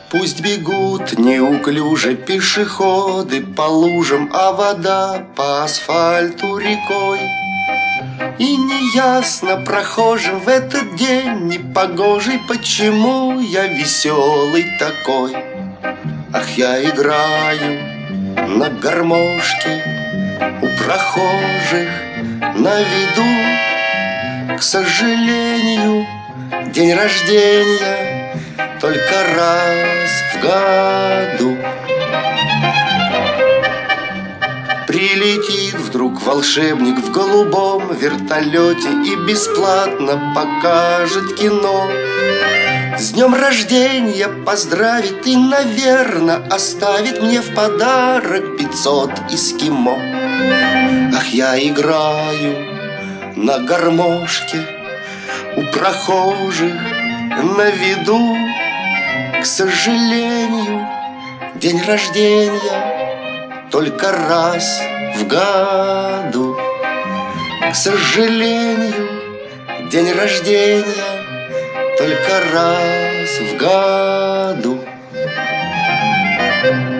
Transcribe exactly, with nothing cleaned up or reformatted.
Пусть бегут неуклюже пешеходы по лужам, а вода по асфальту рекой. И неясно прохожим в этот день непогожий, почему я веселый такой. Ах, я играю на гармошке у прохожих на виду. К сожалению, день рождения только раз в году. Прилетит вдруг волшебник в голубом вертолете и бесплатно покажет кино. С днем рождения поздравит и, наверно, оставит мне в подарок пятьсот эскимо. Ах, я играю на гармошке у прохожих на виду. К сожалению, день рождения только раз в году. К сожалению, день рождения только раз в году.